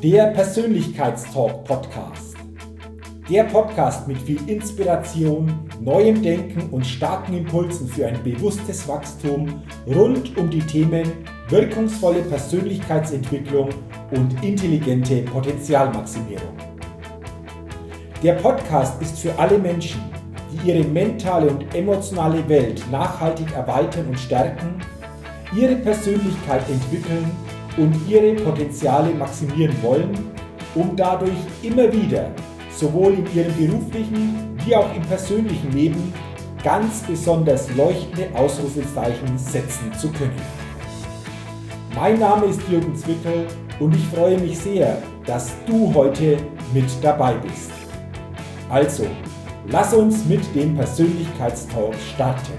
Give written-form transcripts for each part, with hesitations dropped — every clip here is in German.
Der Persönlichkeitstalk-Podcast. Der Podcast mit viel Inspiration, neuem Denken und starken Impulsen für ein bewusstes Wachstum rund um die Themen wirkungsvolle Persönlichkeitsentwicklung und intelligente Potenzialmaximierung. Der Podcast ist für alle Menschen, die ihre mentale und emotionale Welt nachhaltig erweitern und stärken, ihre Persönlichkeit entwickeln und ihre Potenziale maximieren wollen, um dadurch immer wieder, sowohl in ihrem beruflichen wie auch im persönlichen Leben, ganz besonders leuchtende Ausrufezeichen setzen zu können. Mein Name ist Jürgen Zwickel und ich freue mich sehr, dass du heute mit dabei bist. Also, lass uns mit dem Persönlichkeitstalk starten.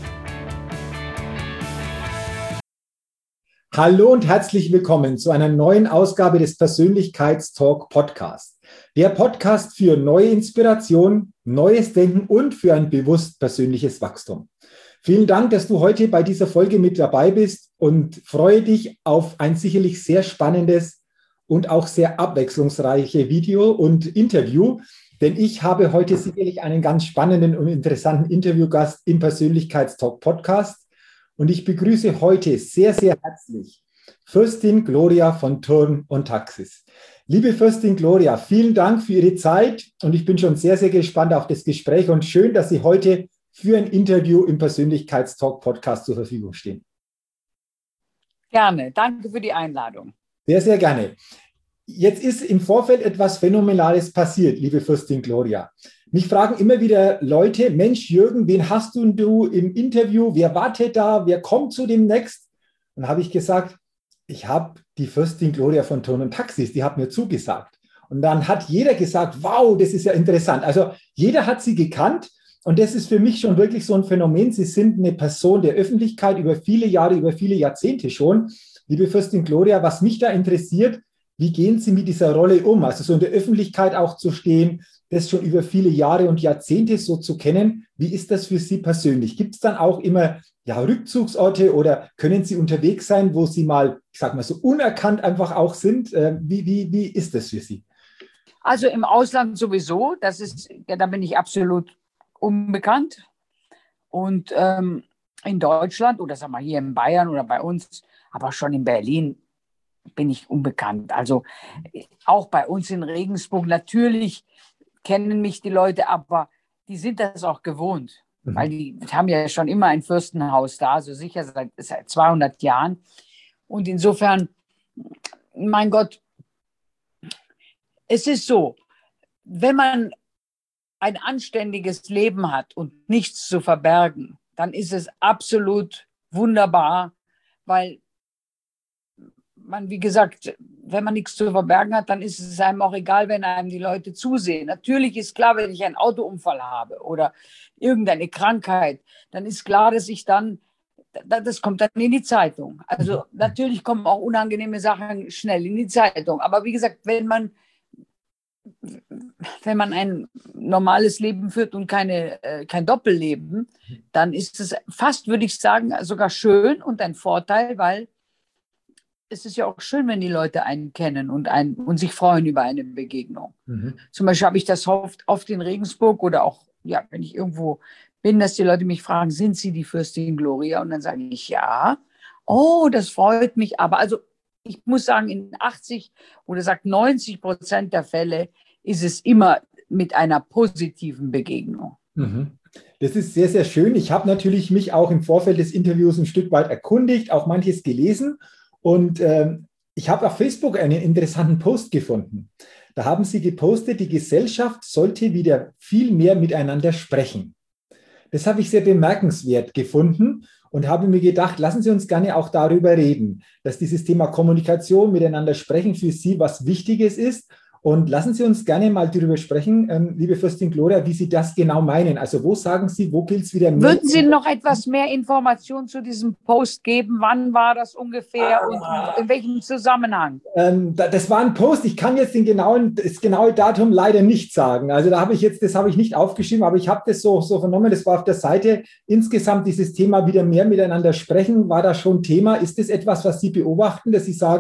Hallo und herzlich willkommen zu einer neuen Ausgabe des Persönlichkeitstalk Podcast. Der Podcast für neue Inspiration, neues Denken und für ein bewusst persönliches Wachstum. Vielen Dank, dass du heute bei dieser Folge mit dabei bist und freue dich auf ein sicherlich sehr spannendes und auch sehr abwechslungsreiches Video und Interview, denn ich habe heute sicherlich einen ganz spannenden und interessanten Interviewgast im Persönlichkeitstalk Podcast. Und ich begrüße heute sehr, sehr herzlich Fürstin Gloria von Thurn und Taxis. Liebe Fürstin Gloria, vielen Dank für Ihre Zeit und ich bin schon sehr, sehr gespannt auf das Gespräch und schön, dass Sie heute für ein Interview im Persönlichkeitstalk Podcast zur Verfügung stehen. Gerne, danke für die Einladung. Sehr, sehr gerne. Jetzt ist im Vorfeld etwas Phänomenales passiert, liebe Fürstin Gloria. Mich fragen immer wieder Leute, Mensch Jürgen, wen hast du im Interview? Wer wartet da? Wer kommt zu demnächst? Und dann habe ich gesagt, ich habe die Fürstin Gloria von Thurn und Taxis, die hat mir zugesagt. Und dann hat jeder gesagt, wow, das ist ja interessant. Also jeder hat sie gekannt und das ist für mich schon wirklich so ein Phänomen. Sie sind eine Person der Öffentlichkeit über viele Jahre, über viele Jahrzehnte schon. Liebe Fürstin Gloria, was mich da interessiert, wie gehen Sie mit dieser Rolle um? Also so in der Öffentlichkeit auch zu stehen, das schon über viele Jahre und Jahrzehnte so zu kennen. Wie ist das für Sie persönlich? Gibt es dann auch immer Rückzugsorte oder können Sie unterwegs sein, wo Sie mal, ich sage mal so unerkannt einfach auch sind? Wie ist das für Sie? Also im Ausland sowieso, da bin ich absolut unbekannt. Und in Deutschland oder sagen wir hier in Bayern oder bei uns, aber schon in Berlin bin ich unbekannt. Also auch bei uns in Regensburg natürlich kennen mich die Leute, aber die sind das auch gewohnt, weil die haben ja schon immer ein Fürstenhaus da, so sicher seit 200 Jahren. Und insofern, mein Gott, es ist so, wenn man ein anständiges Leben hat und nichts zu verbergen, dann ist es absolut wunderbar, weil man, wie gesagt, wenn man nichts zu verbergen hat, dann ist es einem auch egal, wenn einem die Leute zusehen. Natürlich ist klar, wenn ich einen Autounfall habe oder irgendeine Krankheit, dann ist klar, dass das kommt dann in die Zeitung. Also natürlich kommen auch unangenehme Sachen schnell in die Zeitung. Aber wie gesagt, wenn man ein normales Leben führt und kein Doppelleben, dann ist es fast, würde ich sagen, sogar schön und ein Vorteil, weil es ist ja auch schön, wenn die Leute einen kennen und sich freuen über eine Begegnung. Zum Beispiel habe ich das oft in Regensburg oder auch, ja, wenn ich irgendwo bin, dass die Leute mich fragen, sind Sie die Fürstin Gloria? Und dann sage ich, ja. Oh, das freut mich. Aber also ich muss sagen, in 90% der Fälle ist es immer mit einer positiven Begegnung. Das ist sehr, sehr schön. Ich habe natürlich mich auch im Vorfeld des Interviews ein Stück weit erkundigt, auch manches gelesen. Und ich habe auf Facebook einen interessanten Post gefunden. Da haben Sie gepostet, die Gesellschaft sollte wieder viel mehr miteinander sprechen. Das habe ich sehr bemerkenswert gefunden und habe mir gedacht, lassen Sie uns gerne auch darüber reden, dass dieses Thema Kommunikation, miteinander sprechen für Sie was Wichtiges ist. Und lassen Sie uns gerne mal darüber sprechen, liebe Fürstin Gloria, wie Sie das genau meinen. Also wo sagen Sie, wo gilt es wieder mehr? Würden Sie noch etwas mehr Informationen zu diesem Post geben? Wann war das ungefähr und in welchem Zusammenhang? Das war ein Post. Ich kann jetzt das genaue Datum leider nicht sagen. Also das habe ich nicht aufgeschrieben, aber ich habe das so vernommen. Das war auf der Seite. Insgesamt dieses Thema wieder mehr miteinander sprechen, war da schon Thema. Ist das etwas, was Sie beobachten, dass Sie sagen,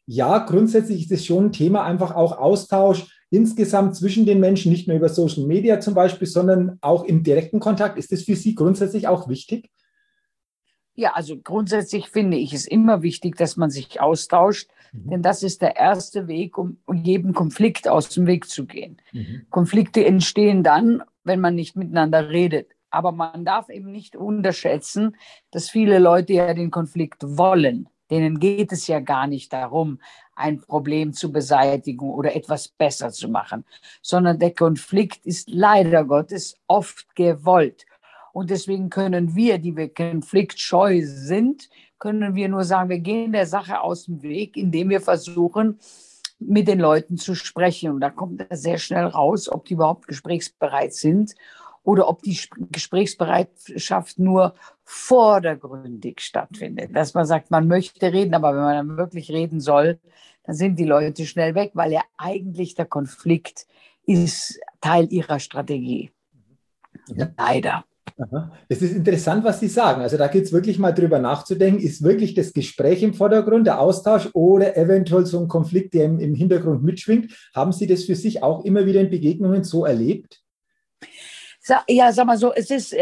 Ja, grundsätzlich ist es schon ein Thema, einfach auch Austausch insgesamt zwischen den Menschen, nicht nur über Social Media zum Beispiel, sondern auch im direkten Kontakt. Ist das für Sie grundsätzlich auch wichtig? Ja, also grundsätzlich finde ich es immer wichtig, dass man sich austauscht, Mhm. denn das ist der erste Weg, um jedem Konflikt aus dem Weg zu gehen. Mhm. Konflikte entstehen dann, wenn man nicht miteinander redet. Aber man darf eben nicht unterschätzen, dass viele Leute ja den Konflikt wollen. Denen geht es ja gar nicht darum, ein Problem zu beseitigen oder etwas besser zu machen, sondern der Konflikt ist leider Gottes oft gewollt. Und deswegen können wir, die wir konfliktscheu sind, können wir nur sagen, wir gehen der Sache aus dem Weg, indem wir versuchen, mit den Leuten zu sprechen. Und da kommt sehr schnell raus, ob die überhaupt gesprächsbereit sind oder ob die Gesprächsbereitschaft nur vordergründig stattfindet. Dass man sagt, man möchte reden, aber wenn man dann wirklich reden soll, dann sind die Leute schnell weg, weil ja eigentlich der Konflikt ist Teil ihrer Strategie. Mhm. Leider. Aha. Es ist interessant, was Sie sagen. Also da geht es wirklich mal drüber nachzudenken, ist wirklich das Gespräch im Vordergrund, der Austausch oder eventuell so ein Konflikt, der im Hintergrund mitschwingt. Haben Sie das für sich auch immer wieder in Begegnungen so erlebt? Ja, sag mal so, es ist,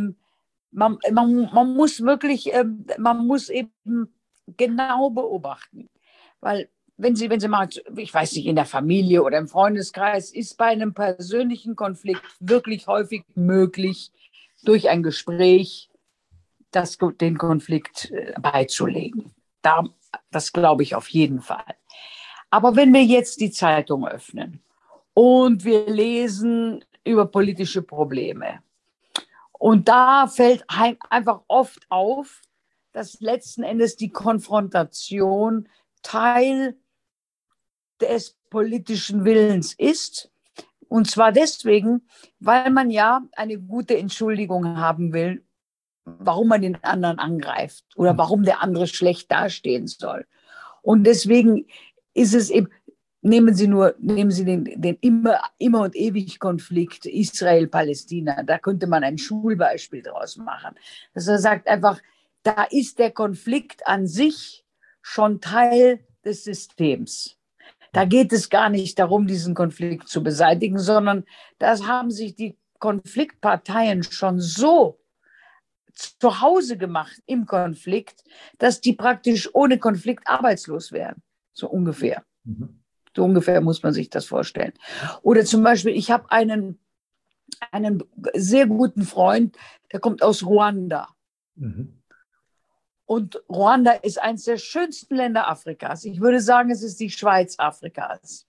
man muss wirklich, man muss eben genau beobachten, weil wenn Sie mal, ich weiß nicht, in der Familie oder im Freundeskreis, ist bei einem persönlichen Konflikt wirklich häufig möglich, durch ein Gespräch den Konflikt beizulegen. Das glaube ich auf jeden Fall. Aber wenn wir jetzt die Zeitung öffnen und wir lesen über politische Probleme, und da fällt einfach oft auf, dass letzten Endes die Konfrontation Teil des politischen Willens ist. Und zwar deswegen, weil man ja eine gute Entschuldigung haben will, warum man den anderen angreift oder warum der andere schlecht dastehen soll. Und deswegen ist es eben, nehmen Sie den immer und ewig Konflikt Israel-Palästina. Da könnte man ein Schulbeispiel draus machen. Dass er sagt einfach, da ist der Konflikt an sich schon Teil des Systems. Da geht es gar nicht darum, diesen Konflikt zu beseitigen, sondern das haben sich die Konfliktparteien schon so zu Hause gemacht im Konflikt, dass die praktisch ohne Konflikt arbeitslos wären. So ungefähr. Mhm. So ungefähr muss man sich das vorstellen. Oder zum Beispiel, ich habe einen sehr guten Freund, der kommt aus Ruanda. Mhm. Und Ruanda ist eines der schönsten Länder Afrikas. Ich würde sagen, es ist die Schweiz Afrikas.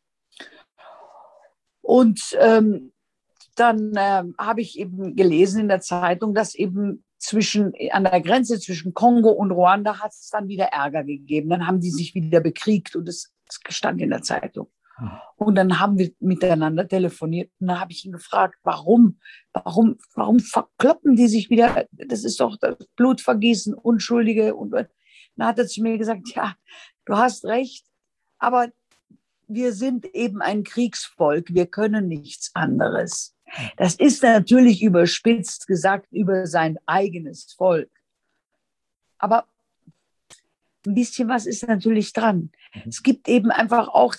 Und dann habe ich eben gelesen in der Zeitung, dass eben an der Grenze zwischen Kongo und Ruanda hat es dann wieder Ärger gegeben. Dann haben die sich wieder bekriegt und das stand in der Zeitung. Mhm. Und dann haben wir miteinander telefoniert und dann habe ich ihn gefragt, warum verkloppen die sich wieder? Das ist doch das Blutvergießen, Unschuldige. Und dann hat er zu mir gesagt, ja, du hast recht, aber wir sind eben ein Kriegsvolk, wir können nichts anderes. Das ist natürlich überspitzt gesagt über sein eigenes Volk. Aber ein bisschen was ist natürlich dran. Es gibt eben einfach auch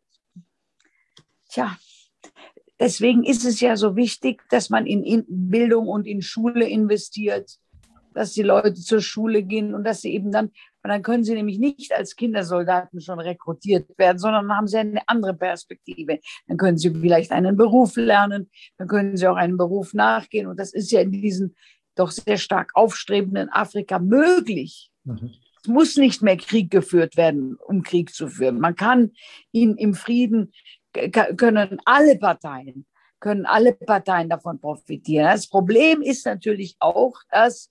deswegen ist es ja so wichtig, dass man in Bildung und in Schule investiert, dass die Leute zur Schule gehen und dass sie eben dann können sie nämlich nicht als Kindersoldaten schon rekrutiert werden, sondern dann haben sie eine andere Perspektive. Dann können sie vielleicht einen Beruf lernen, dann können sie auch einem Beruf nachgehen. Und das ist ja in diesem doch sehr stark aufstrebenden Afrika möglich. Mhm. Es muss nicht mehr Krieg geführt werden, um Krieg zu führen. Man kann ihn im Frieden, können alle Parteien davon profitieren. Das Problem ist natürlich auch, dass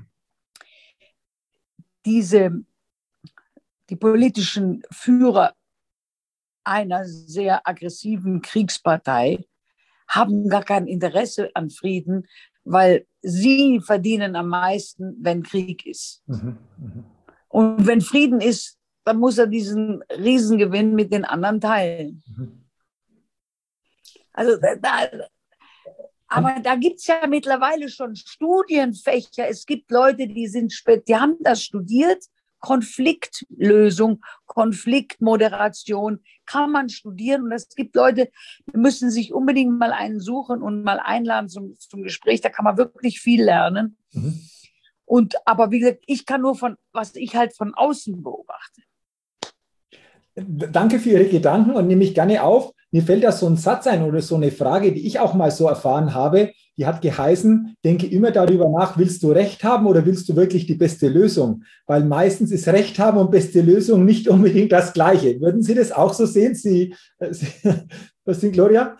die politischen Führer einer sehr aggressiven Kriegspartei haben gar kein Interesse an Frieden, weil sie verdienen am meisten, wenn Krieg ist. Mhm. Mhm. Und wenn Frieden ist, dann muss er diesen Riesengewinn mit den anderen teilen. Mhm. Also aber da gibt es ja mittlerweile schon Studienfächer. Es gibt Leute, die haben das studiert, Konfliktlösung, Konfliktmoderation kann man studieren. Und es gibt Leute, die müssen sich unbedingt mal einen suchen und mal einladen zum Gespräch. Da kann man wirklich viel lernen. Mhm. Aber wie gesagt, ich kann nur was ich halt von außen beobachte. Danke für Ihre Gedanken und nehme ich gerne auf. Mir fällt da so ein Satz ein oder so eine Frage, die ich auch mal so erfahren habe. Die hat geheißen, denke immer darüber nach, willst du Recht haben oder willst du wirklich die beste Lösung? Weil meistens ist Recht haben und beste Lösung nicht unbedingt das Gleiche. Würden Sie das auch so sehen? Was sind, Gloria?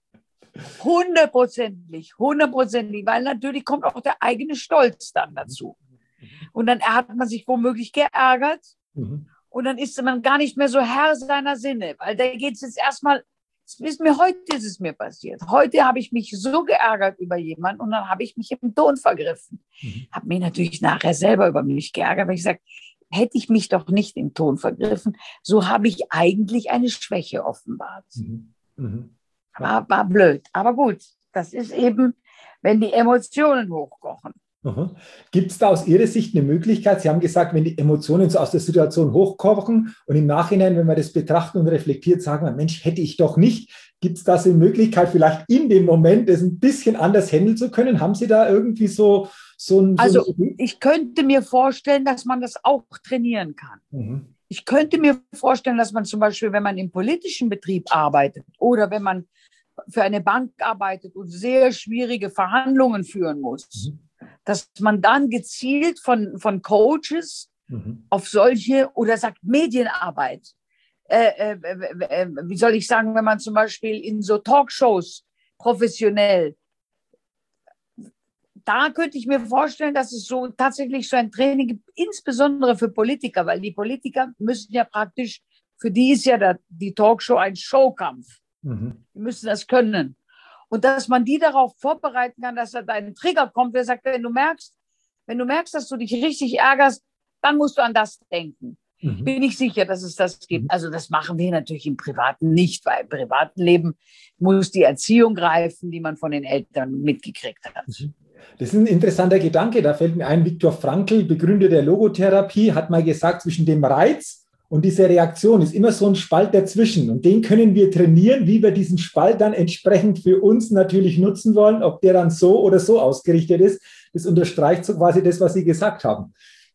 100%, weil natürlich kommt auch der eigene Stolz dann dazu. Und dann hat man sich womöglich geärgert. Mhm. Und dann ist man gar nicht mehr so Herr seiner Sinne, weil da geht es jetzt erstmal, heute ist es mir passiert. Heute habe ich mich so geärgert über jemanden und dann habe ich mich im Ton vergriffen. Habe mich natürlich nachher selber über mich geärgert, weil ich sage, hätte ich mich doch nicht im Ton vergriffen, so habe ich eigentlich eine Schwäche offenbart. War blöd, aber gut, das ist eben, wenn die Emotionen hochkochen. Gibt es da aus Ihrer Sicht eine Möglichkeit? Sie haben gesagt, wenn die Emotionen so aus der Situation hochkochen und im Nachhinein, wenn man das betrachtet und reflektiert, sagen wir, Mensch, hätte ich doch nicht. Gibt es da so eine Möglichkeit, vielleicht in dem Moment das ein bisschen anders handeln zu können? Haben Sie da irgendwie so ein... Also ich könnte mir vorstellen, dass man das auch trainieren kann. Ich könnte mir vorstellen, dass man zum Beispiel, wenn man im politischen Betrieb arbeitet oder wenn man für eine Bank arbeitet und sehr schwierige Verhandlungen führen muss, dass man dann gezielt von Coaches auf solche oder sagt Medienarbeit. Wie soll ich sagen, wenn man zum Beispiel in so Talkshows professionell, da könnte ich mir vorstellen, dass es so tatsächlich so ein Training gibt, insbesondere für Politiker, weil die Politiker müssen ja praktisch, für die ist ja die Talkshow ein Showkampf. Die müssen das können. Und dass man die darauf vorbereiten kann, dass da ein Trigger kommt, der sagt, wenn du merkst, dass du dich richtig ärgerst, dann musst du an das denken. Bin ich sicher, dass es das gibt. Also das machen wir natürlich im Privaten nicht, weil im privaten Leben muss die Erziehung greifen, die man von den Eltern mitgekriegt hat. Das ist ein interessanter Gedanke. Da fällt mir ein, Viktor Frankl, Begründer der Logotherapie, hat mal gesagt, zwischen dem Reiz und diese Reaktion ist immer so ein Spalt dazwischen. Und den können wir trainieren, wie wir diesen Spalt dann entsprechend für uns natürlich nutzen wollen, ob der dann so oder so ausgerichtet ist. Das unterstreicht so quasi das, was Sie gesagt haben.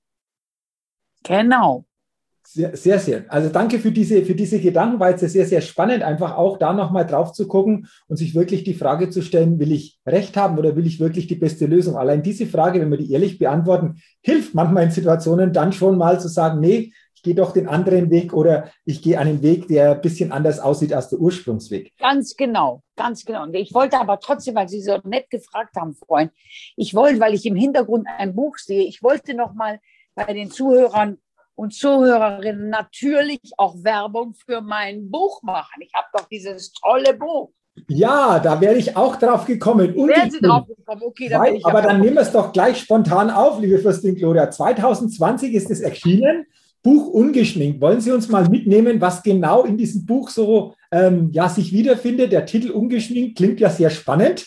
Genau. Sehr, sehr, sehr. Also danke für diese Gedanken, war jetzt sehr, sehr spannend, einfach auch da nochmal drauf zu gucken und sich wirklich die Frage zu stellen, will ich Recht haben oder will ich wirklich die beste Lösung? Allein diese Frage, wenn wir die ehrlich beantworten, hilft manchmal in Situationen dann schon mal zu sagen, nee, ich gehe doch den anderen Weg oder ich gehe einen Weg, der ein bisschen anders aussieht als der Ursprungsweg. Ganz genau, ganz genau. Und ich wollte aber trotzdem, weil Sie so nett gefragt haben vorhin, weil ich im Hintergrund ein Buch sehe, ich wollte noch mal bei den Zuhörern und Zuhörerinnen natürlich auch Werbung für mein Buch machen. Ich habe doch dieses tolle Buch. Ja, da wäre ich auch drauf gekommen. Wären Sie drauf gekommen? Okay, dann bin ich aber dann nehmen wir es doch gleich spontan auf, liebe Fürstin Gloria. 2020 ist es erschienen, Buch Ungeschminkt. Wollen Sie uns mal mitnehmen, was genau in diesem Buch so sich wiederfindet? Der Titel Ungeschminkt klingt ja sehr spannend.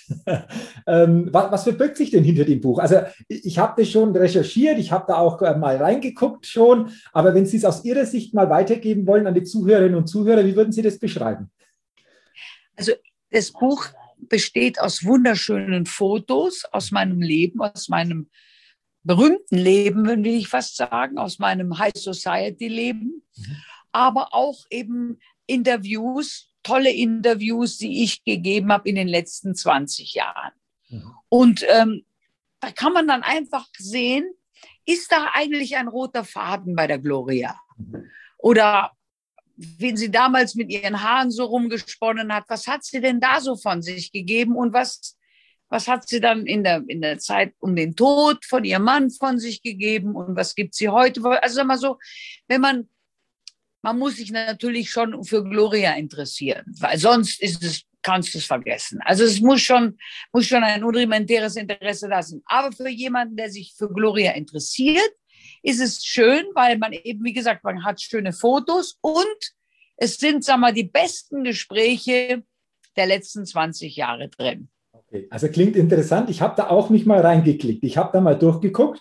Was verbirgt sich denn hinter dem Buch? Also ich habe das schon recherchiert, ich habe da auch mal reingeguckt schon, aber wenn Sie es aus Ihrer Sicht mal weitergeben wollen an die Zuhörerinnen und Zuhörer, wie würden Sie das beschreiben? Also das Buch besteht aus wunderschönen Fotos aus meinem Leben, aus meinem berühmten Leben, will ich fast sagen, aus meinem High-Society-Leben, aber auch eben Interviews, tolle Interviews, die ich gegeben habe in den letzten 20 Jahren. Und da kann man dann einfach sehen, ist da eigentlich ein roter Faden bei der Gloria? Oder wenn sie damals mit ihren Haaren so rumgesponnen hat, was hat sie denn da so von sich gegeben und was hat sie dann in der Zeit um den Tod von ihrem Mann von sich gegeben und was gibt sie heute? Also sag mal so, man muss sich natürlich schon für Gloria interessieren, weil sonst kannst du es vergessen. Also es muss schon ein rudimentäres Interesse da sein. Aber für jemanden, der sich für Gloria interessiert, ist es schön, weil man eben, wie gesagt, man hat schöne Fotos und es sind, sag mal, die besten Gespräche der letzten 20 Jahre drin. Okay, also klingt interessant. Ich habe da auch mich mal reingeklickt. Ich habe da mal durchgeguckt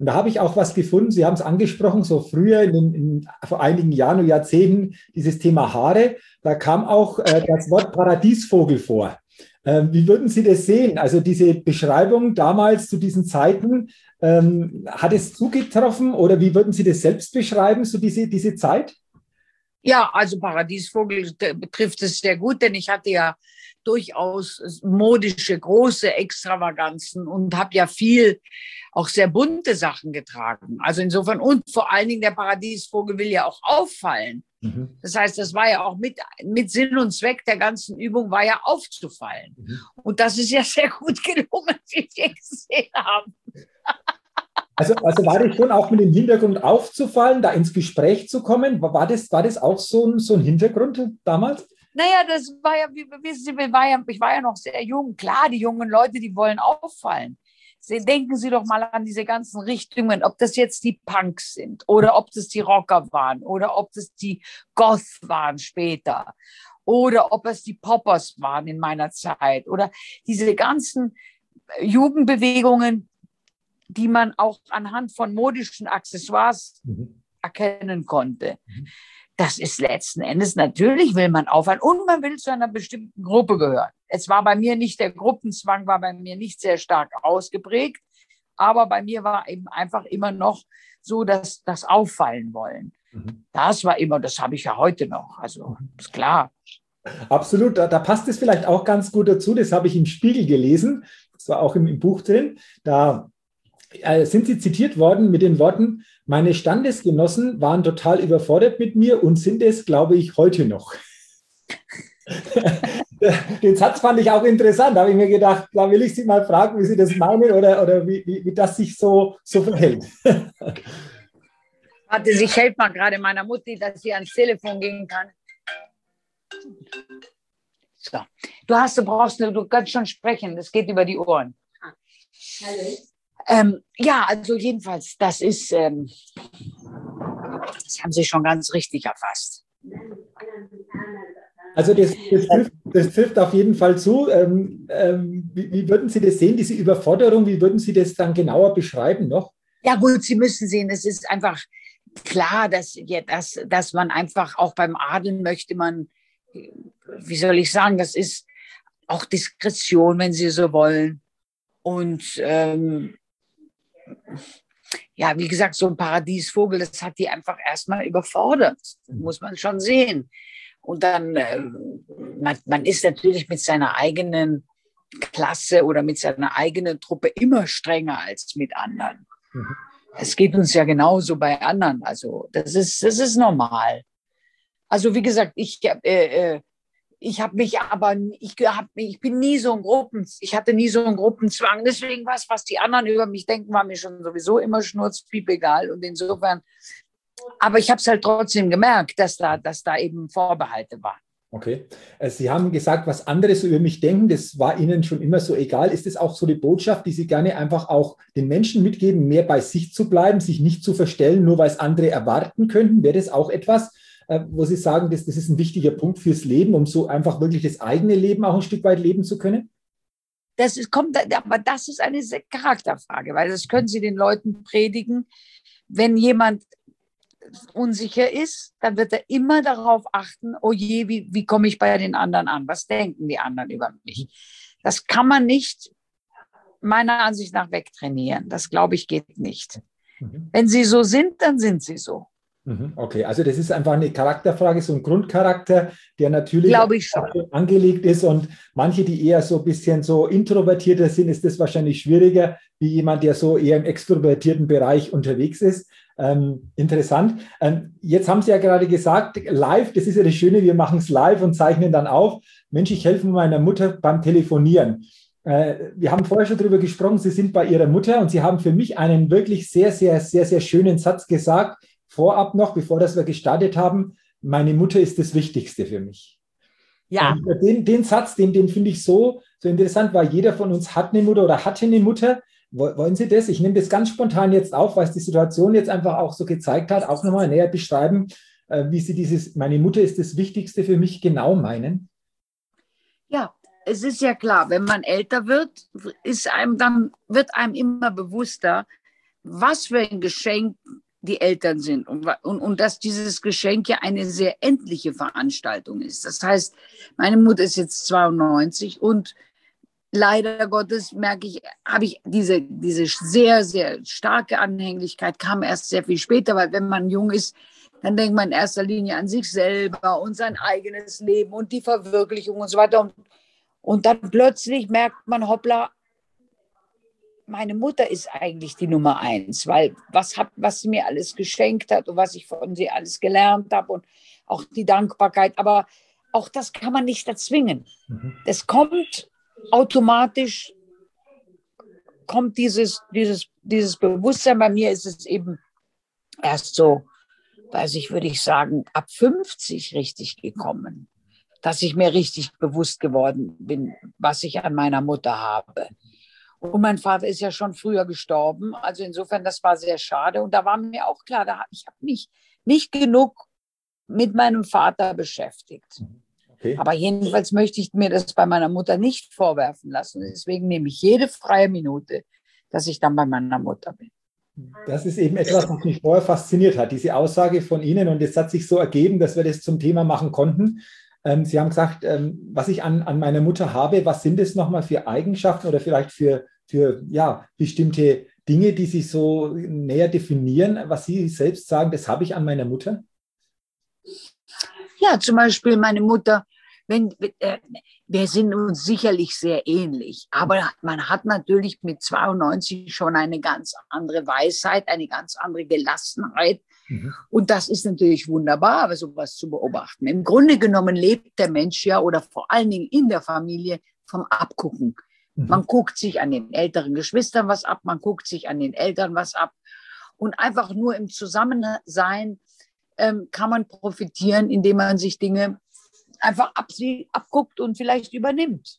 Und da habe ich auch was gefunden, Sie haben es angesprochen, so früher vor einigen Jahren und Jahrzehnten, dieses Thema Haare, da kam auch das Wort Paradiesvogel vor. Wie würden Sie das sehen? Also diese Beschreibung damals zu diesen Zeiten, hat es zugetroffen oder wie würden Sie das selbst beschreiben, so diese Zeit? Ja, also Paradiesvogel betrifft es sehr gut, denn ich hatte ja durchaus modische, große Extravaganzen und habe ja viel, auch sehr bunte Sachen getragen. Also insofern, und vor allen Dingen der Paradiesvogel will ja auch auffallen. Mhm. Das heißt, das war ja auch mit Sinn und Zweck der ganzen Übung, war ja aufzufallen. Mhm. Und das ist ja sehr gut gelungen, wie wir gesehen haben. Also war das schon auch mit dem Hintergrund aufzufallen, da ins Gespräch zu kommen? War das auch so ein Hintergrund damals? Naja, das war ja, wie wissen Sie, ich war ja noch sehr jung. Klar, die jungen Leute, die wollen auffallen. Denken Sie doch mal an diese ganzen Richtungen, ob das jetzt die Punks sind oder ob das die Rocker waren oder ob das die Goth waren später oder ob es die Poppers waren in meiner Zeit oder diese ganzen Jugendbewegungen, die man auch anhand von modischen Accessoires erkennen konnte. Das ist letzten Endes, natürlich will man auffallen und man will zu einer bestimmten Gruppe gehören. Es war bei mir nicht, der Gruppenzwang war bei mir nicht sehr stark ausgeprägt, aber bei mir war eben einfach immer noch so, dass das Auffallen wollen. Das war immer, das habe ich ja heute noch, also ist klar. Absolut, da passt es vielleicht auch ganz gut dazu, das habe ich im Spiegel gelesen, das war auch im Buch drin, da sind Sie zitiert worden mit den Worten, meine Standesgenossen waren total überfordert mit mir und sind es, glaube ich, heute noch. Den Satz fand ich auch interessant. Da habe ich mir gedacht, da will ich Sie mal fragen, wie Sie das meinen oder wie das sich so verhält. Warte, ich helfe mal gerade meiner Mutti, dass sie ans Telefon gehen kann. So. Du kannst schon sprechen, das geht über die Ohren. Hallo. Ja, also jedenfalls, das haben Sie schon ganz richtig erfasst. Also das trifft auf jeden Fall zu. Wie würden Sie das sehen, diese Überforderung? Wie würden Sie das dann genauer beschreiben noch? Ja gut, Sie müssen sehen, es ist einfach klar, dass man einfach auch beim Adeln möchte man, wie soll ich sagen, das ist auch Diskretion, wenn Sie so wollen. Und ja, wie gesagt, so ein Paradiesvogel, das hat die einfach erstmal überfordert. Das muss man schon sehen. Und dann, man ist natürlich mit seiner eigenen Klasse oder mit seiner eigenen Truppe immer strenger als mit anderen. Es geht uns ja genauso bei anderen. Also das ist normal. Also wie gesagt, ich bin nie so ich hatte nie so einen Gruppenzwang. Deswegen was die anderen über mich denken, war mir schon sowieso immer schnurzpiepegal. Und insofern, aber ich habe es halt trotzdem gemerkt, dass da eben Vorbehalte waren. Okay. Sie haben gesagt, was andere so über mich denken, das war Ihnen schon immer so egal. Ist das auch so die Botschaft, die Sie gerne einfach auch den Menschen mitgeben, mehr bei sich zu bleiben, sich nicht zu verstellen, nur weil es andere erwarten könnten? Wäre das auch etwas, wo Sie sagen, das ist ein wichtiger Punkt fürs Leben, um so einfach wirklich das eigene Leben auch ein Stück weit leben zu können? Aber das ist eine Charakterfrage, weil das können Sie den Leuten predigen. Wenn jemand unsicher ist, dann wird er immer darauf achten, oh je, wie komme ich bei den anderen an? Was denken die anderen über mich? Das kann man nicht meiner Ansicht nach wegtrainieren. Das, glaube ich, geht nicht. Wenn sie so sind, dann sind sie so. Okay, also das ist einfach eine Charakterfrage, so ein Grundcharakter, der natürlich angelegt ist, und manche, die eher so ein bisschen so introvertierter sind, ist das wahrscheinlich schwieriger, wie jemand, der so eher im extrovertierten Bereich unterwegs ist. Interessant. Jetzt haben Sie ja gerade gesagt, live, das ist ja das Schöne, wir machen es live und zeichnen dann auf. Mensch, ich helfe meiner Mutter beim Telefonieren. Wir haben vorher schon darüber gesprochen, Sie sind bei Ihrer Mutter und Sie haben für mich einen wirklich sehr, sehr, sehr, sehr schönen Satz gesagt, vorab noch, bevor das wir gestartet haben: Meine Mutter ist das Wichtigste für mich. Ja. Den Satz, den finde ich so interessant, weil jeder von uns hat eine Mutter oder hatte eine Mutter. Wollen Sie das? Ich nehme das ganz spontan jetzt auf, weil es die Situation jetzt einfach auch so gezeigt hat, auch nochmal näher beschreiben, wie Sie dieses, meine Mutter ist das Wichtigste für mich, genau meinen. Ja, es ist ja klar, wenn man älter wird, wird einem immer bewusster, was für ein Geschenk die Eltern sind und dass dieses Geschenk ja eine sehr endliche Veranstaltung ist. Das heißt, meine Mutter ist jetzt 92 und leider Gottes merke ich, habe ich diese sehr, sehr starke Anhänglichkeit, kam erst sehr viel später, weil wenn man jung ist, dann denkt man in erster Linie an sich selber und sein eigenes Leben und die Verwirklichung und so weiter. Und dann plötzlich merkt man, hoppla, meine Mutter ist eigentlich die Nummer 1, weil was sie mir alles geschenkt hat und was ich von sie alles gelernt habe und auch die Dankbarkeit. Aber auch das kann man nicht erzwingen. Das kommt automatisch, kommt dieses Bewusstsein. Bei mir ist es eben erst so, würde ich sagen, ab 50 richtig gekommen, dass ich mir richtig bewusst geworden bin, was ich an meiner Mutter habe. Und mein Vater ist ja schon früher gestorben. Also insofern, das war sehr schade. Und da war mir auch klar, ich habe mich nicht genug mit meinem Vater beschäftigt. Okay. Aber jedenfalls möchte ich mir das bei meiner Mutter nicht vorwerfen lassen. Deswegen nehme ich jede freie Minute, dass ich dann bei meiner Mutter bin. Das ist eben etwas, was mich vorher fasziniert hat, diese Aussage von Ihnen. Und es hat sich so ergeben, dass wir das zum Thema machen konnten. Sie haben gesagt, was ich an meiner Mutter habe, was sind es nochmal für Eigenschaften oder vielleicht für bestimmte Dinge, die sich so näher definieren, was Sie selbst sagen, das habe ich an meiner Mutter? Ja, zum Beispiel meine Mutter, wir sind uns sicherlich sehr ähnlich, aber man hat natürlich mit 92 schon eine ganz andere Weisheit, eine ganz andere Gelassenheit. Und das ist natürlich wunderbar, sowas zu beobachten. Im Grunde genommen lebt der Mensch ja oder vor allen Dingen in der Familie vom Abgucken. Man guckt sich an den älteren Geschwistern was ab, man guckt sich an den Eltern was ab. Und einfach nur im Zusammensein kann man profitieren, indem man sich Dinge einfach abguckt und vielleicht übernimmt.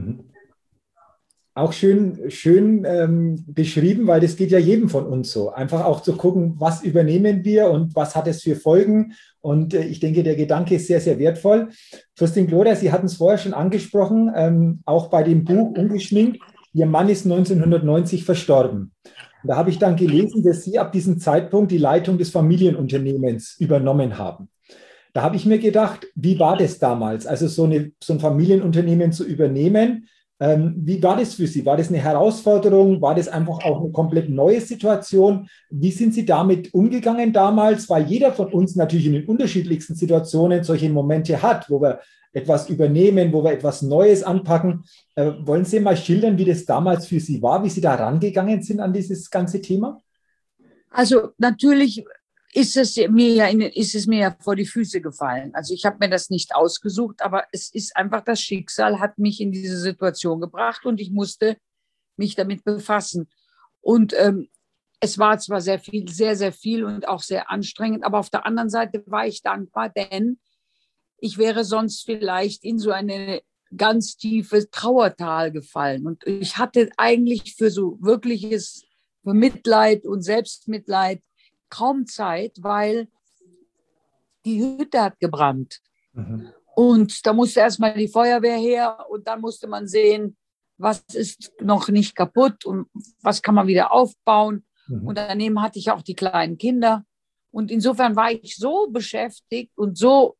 Auch schön beschrieben, weil das geht ja jedem von uns so. Einfach auch zu gucken, was übernehmen wir und was hat es für Folgen. Und ich denke, der Gedanke ist sehr, sehr wertvoll. Fürstin Gloria, Sie hatten es vorher schon angesprochen, auch bei dem Buch Ungeschminkt. Ihr Mann ist 1990 verstorben. Und da habe ich dann gelesen, dass Sie ab diesem Zeitpunkt die Leitung des Familienunternehmens übernommen haben. Da habe ich mir gedacht, wie war das damals? Also so ein Familienunternehmen zu übernehmen, wie war das für Sie? War das eine Herausforderung? War das einfach auch eine komplett neue Situation? Wie sind Sie damit umgegangen damals? Weil jeder von uns natürlich in den unterschiedlichsten Situationen solche Momente hat, wo wir etwas übernehmen, wo wir etwas Neues anpacken. Wollen Sie mal schildern, wie das damals für Sie war, wie Sie da rangegangen sind an dieses ganze Thema? Also natürlich ist es mir ja vor die Füße gefallen. Also ich habe mir das nicht ausgesucht, aber es ist einfach, das Schicksal hat mich in diese Situation gebracht und ich musste mich damit befassen. Und es war zwar sehr, sehr viel und auch sehr anstrengend, aber auf der anderen Seite war ich dankbar, denn ich wäre sonst vielleicht in so eine ganz tiefe Trauertal gefallen. Und ich hatte eigentlich für so wirkliches für Mitleid und Selbstmitleid kaum Zeit, weil die Hütte hat gebrannt. Und da musste erstmal die Feuerwehr her und dann musste man sehen, was ist noch nicht kaputt und was kann man wieder aufbauen. Und daneben hatte ich auch die kleinen Kinder. Und insofern war ich so beschäftigt und so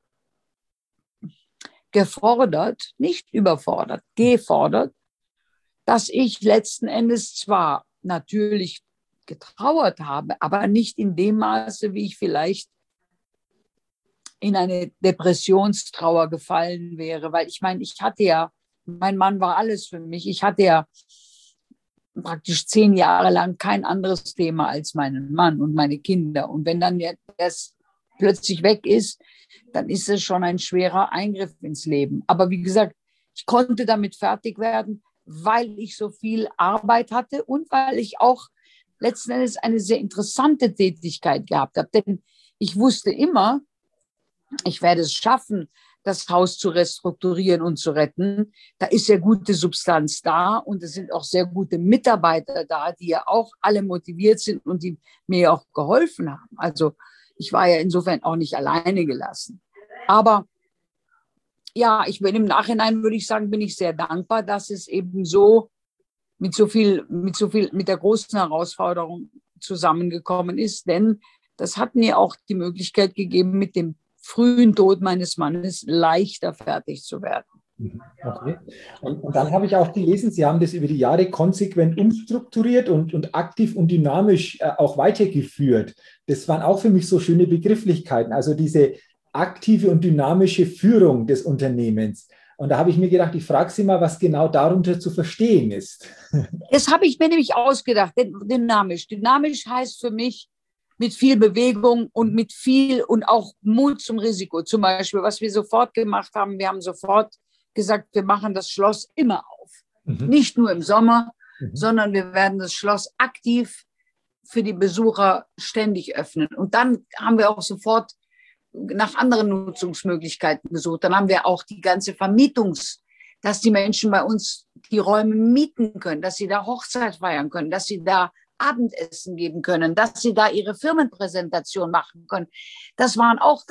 gefordert, nicht überfordert, gefordert, dass ich letzten Endes zwar natürlich getrauert habe, aber nicht in dem Maße, wie ich vielleicht in eine Depressionstrauer gefallen wäre, weil ich meine, mein Mann war alles für mich. Ich hatte ja praktisch 10 Jahre lang kein anderes Thema als meinen Mann und meine Kinder. Und wenn dann das plötzlich weg ist, dann ist es schon ein schwerer Eingriff ins Leben. Aber wie gesagt, ich konnte damit fertig werden, weil ich so viel Arbeit hatte und weil ich auch letzten Endes eine sehr interessante Tätigkeit gehabt habe. Denn ich wusste immer, ich werde es schaffen, das Haus zu restrukturieren und zu retten. Da ist sehr gute Substanz da und es sind auch sehr gute Mitarbeiter da, die ja auch alle motiviert sind und die mir auch geholfen haben. Also ich war ja insofern auch nicht alleine gelassen. Aber ja, im Nachhinein würde ich sagen, bin ich sehr dankbar, dass es eben so mit der großen Herausforderung zusammengekommen ist, denn das hat mir auch die Möglichkeit gegeben, mit dem frühen Tod meines Mannes leichter fertig zu werden. Okay. Und dann habe ich auch gelesen, Sie haben das über die Jahre konsequent umstrukturiert und aktiv und dynamisch auch weitergeführt. Das waren auch für mich so schöne Begrifflichkeiten, also diese aktive und dynamische Führung des Unternehmens. Und da habe ich mir gedacht, ich frage Sie mal, was genau darunter zu verstehen ist. Das habe ich mir nämlich ausgedacht, dynamisch. Dynamisch heißt für mich mit viel Bewegung und mit viel und auch Mut zum Risiko. Zum Beispiel, was wir sofort gemacht haben, wir haben sofort gesagt, wir machen das Schloss immer auf. Nicht nur im Sommer, sondern wir werden das Schloss aktiv für die Besucher ständig öffnen. Und dann haben wir auch sofort nach anderen Nutzungsmöglichkeiten gesucht. Dann haben wir auch die ganze dass die Menschen bei uns die Räume mieten können, dass sie da Hochzeit feiern können, dass sie da Abendessen geben können, dass sie da ihre Firmenpräsentation machen können. Das waren auch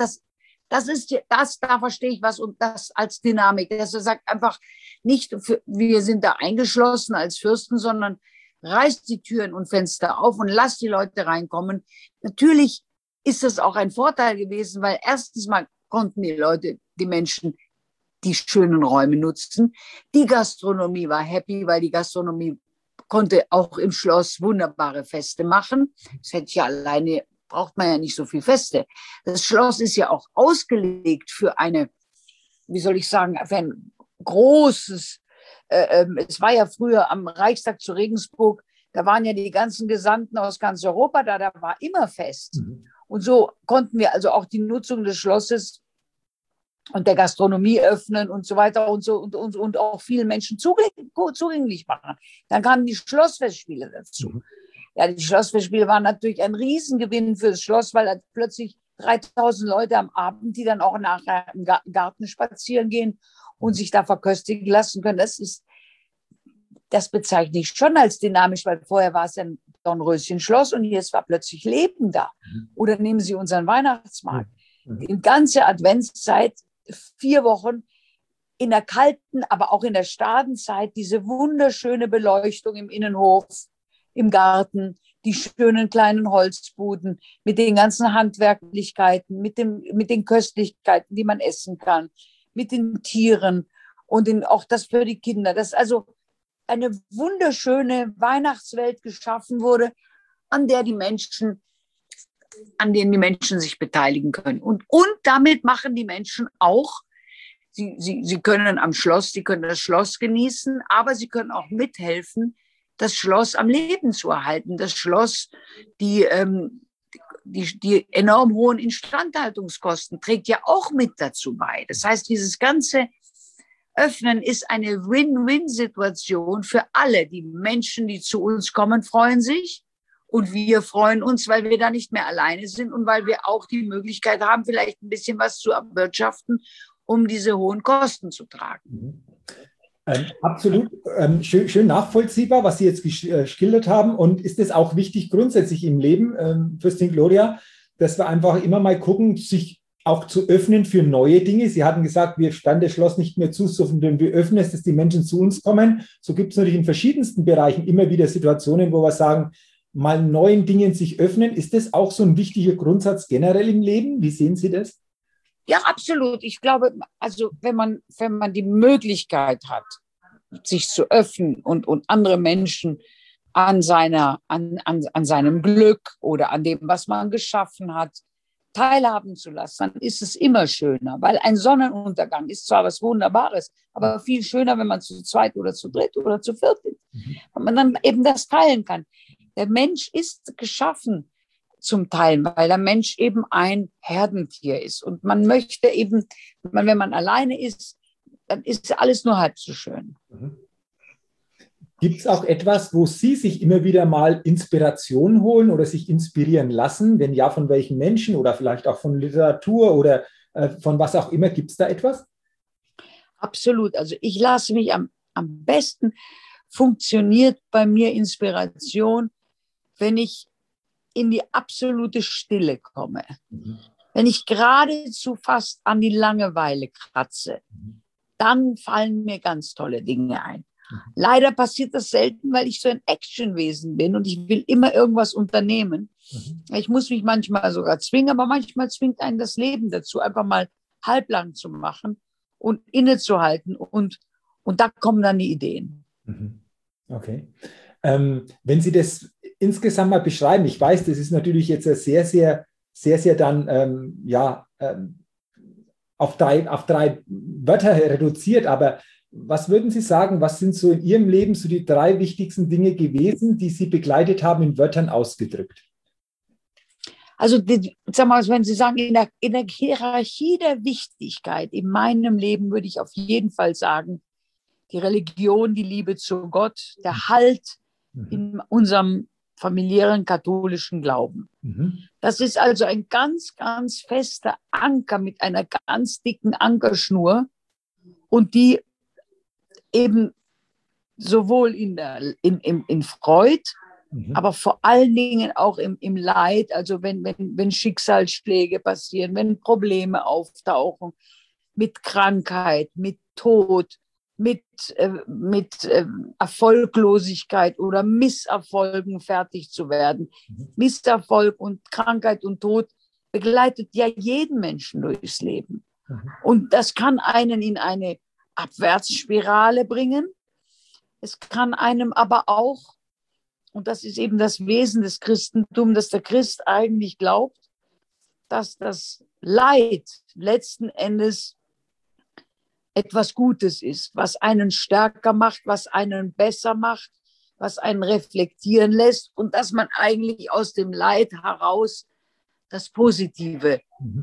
da verstehe ich was und das als Dynamik. Dass er sagt einfach nicht, wir sind da eingeschlossen als Fürsten, sondern reißt die Türen und Fenster auf und lasst die Leute reinkommen. Natürlich ist das auch ein Vorteil gewesen, weil erstens mal konnten die Menschen die schönen Räume nutzen. Die Gastronomie war happy, weil die Gastronomie konnte auch im Schloss wunderbare Feste machen. Das hätte ja alleine, braucht man ja nicht so viel Feste. Das Schloss ist ja auch ausgelegt für wie soll ich sagen, für ein großes, es war ja früher am Reichstag zu Regensburg, da waren ja die ganzen Gesandten aus ganz Europa da war immer Fest. Und so konnten wir also auch die Nutzung des Schlosses und der Gastronomie öffnen und so weiter und auch vielen Menschen zugänglich machen. Dann kamen die Schlossfestspiele dazu. Ja, die Schlossfestspiele waren natürlich ein Riesengewinn für das Schloss, weil da plötzlich 3000 Leute am Abend, die dann auch nachher im Garten spazieren gehen und sich da verköstigen lassen können. Das bezeichne ich schon als dynamisch, weil vorher war es ein Dornröschen-Schloss und jetzt war plötzlich Leben da. Oder nehmen Sie unseren Weihnachtsmarkt. Die ganze Adventszeit, 4 Wochen, in der kalten, aber auch in der Stadenzeit, diese wunderschöne Beleuchtung im Innenhof, im Garten, die schönen kleinen Holzbuden mit den ganzen Handwerklichkeiten, mit den Köstlichkeiten, die man essen kann, mit den Tieren und auch das für die Kinder. Dass also eine wunderschöne Weihnachtswelt geschaffen wurde, an denen die Menschen sich beteiligen können. Und damit machen die Menschen auch, sie können sie können das Schloss genießen, aber sie können auch mithelfen, das Schloss am Leben zu erhalten. Das Schloss, die enorm hohen Instandhaltungskosten trägt ja auch mit dazu bei. Das heißt, dieses ganze Öffnen ist eine Win-Win-Situation für alle. Die Menschen, die zu uns kommen, freuen sich und wir freuen uns, weil wir da nicht mehr alleine sind und weil wir auch die Möglichkeit haben, vielleicht ein bisschen was zu erwirtschaften, um diese hohen Kosten zu tragen. Absolut schön nachvollziehbar, was Sie jetzt geschildert haben. Und ist es auch wichtig grundsätzlich im Leben, Fürstin Gloria, dass wir einfach immer mal gucken, sich auch zu öffnen für neue Dinge. Sie hatten gesagt, wir sperren das Schloss nicht mehr zu, sondern wir öffnen es, dass die Menschen zu uns kommen. So gibt es natürlich in verschiedensten Bereichen immer wieder Situationen, wo wir sagen, mal neuen Dingen sich öffnen. Ist das auch so ein wichtiger Grundsatz generell im Leben? Wie sehen Sie das? Ja, absolut. Ich glaube, also wenn man die Möglichkeit hat, sich zu öffnen und andere Menschen an seinem Glück oder an dem, was man geschaffen hat, teilhaben zu lassen, dann ist es immer schöner, weil ein Sonnenuntergang ist zwar was Wunderbares, aber viel schöner, wenn man zu zweit oder zu dritt oder zu viert ist, wenn man dann eben das teilen kann. Der Mensch ist geschaffen zum Teilen, weil der Mensch eben ein Herdentier ist und man möchte eben, wenn man alleine ist, dann ist alles nur halb so schön. Gibt es auch etwas, wo Sie sich immer wieder mal Inspiration holen oder sich inspirieren lassen? Wenn ja, von welchen Menschen oder vielleicht auch von Literatur oder von was auch immer? Gibt es da etwas? Absolut. Also ich lasse mich am besten, funktioniert bei mir Inspiration, wenn ich in die absolute Stille komme. Wenn ich geradezu fast an die Langeweile kratze, dann fallen mir ganz tolle Dinge ein. Leider passiert das selten, weil ich so ein Actionwesen bin und ich will immer irgendwas unternehmen. Ich muss mich manchmal sogar zwingen, aber manchmal zwingt einen das Leben dazu, einfach mal halblang zu machen und innezuhalten. Und da kommen dann die Ideen. Okay. Wenn Sie das insgesamt mal beschreiben, ich weiß, das ist natürlich jetzt sehr dann auf drei Wörter reduziert, aber was würden Sie sagen, was sind so in Ihrem Leben so die 3 wichtigsten Dinge gewesen, die Sie begleitet haben, in Wörtern ausgedrückt? Also, sag mal, wenn Sie sagen, in der Hierarchie der Wichtigkeit in meinem Leben würde ich auf jeden Fall sagen, die Religion, die Liebe zu Gott, der Halt in unserem familiären katholischen Glauben. Das ist also ein ganz, ganz fester Anker mit einer ganz dicken Ankerschnur und die eben sowohl in Freud, aber vor allen Dingen auch im Leid, also wenn Schicksalsschläge passieren, wenn Probleme auftauchen, mit Krankheit, mit Tod, mit Erfolglosigkeit oder Misserfolgen fertig zu werden. Misserfolg und Krankheit und Tod begleitet ja jeden Menschen durchs Leben. Und das kann einen in eine Abwärtsspirale bringen. Es kann einem aber auch, und das ist eben das Wesen des Christentums, dass der Christ eigentlich glaubt, dass das Leid letzten Endes etwas Gutes ist, was einen stärker macht, was einen besser macht, was einen reflektieren lässt und dass man eigentlich aus dem Leid heraus das Positive,